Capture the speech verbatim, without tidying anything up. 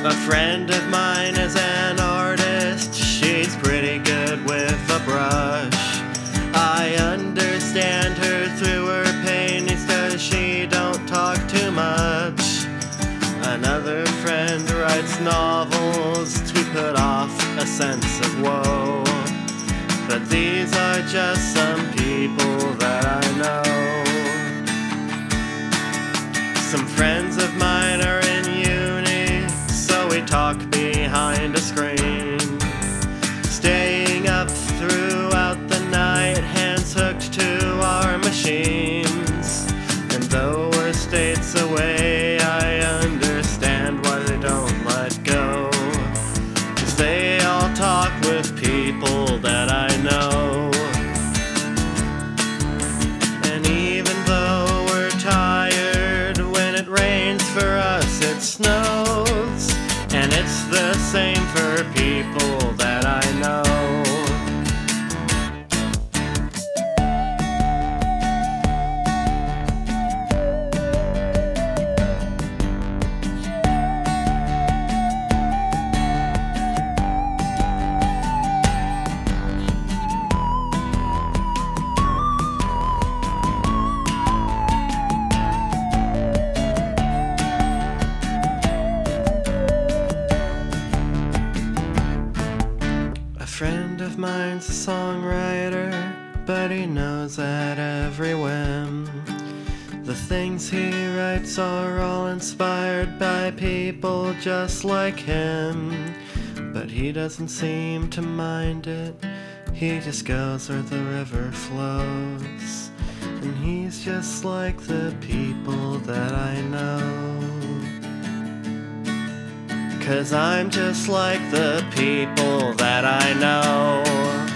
A friend of mine is an artist. She's pretty good with a brush. I understand her through her paintings 'cause she don't talk too much. Another friend writes novels to put off a sense of woe. But these are just some people that I know. Some friends of mine are in uni, so we talk behind a screen. Staying up throughout the night, hands hooked to our machines. And though we're states away, I understand why they don't let go. 'Cause they all talk with people that I know. And even though we're tired, when it rains for us it snows. And it's the same for people that I know. A friend of mine's a songwriter, but he knows at every whim. The things he writes are all inspired by people just like him. But he doesn't seem to mind it, he just goes where the river flows. And he's just like the people that I know. 'Cause I'm just like the people that I know.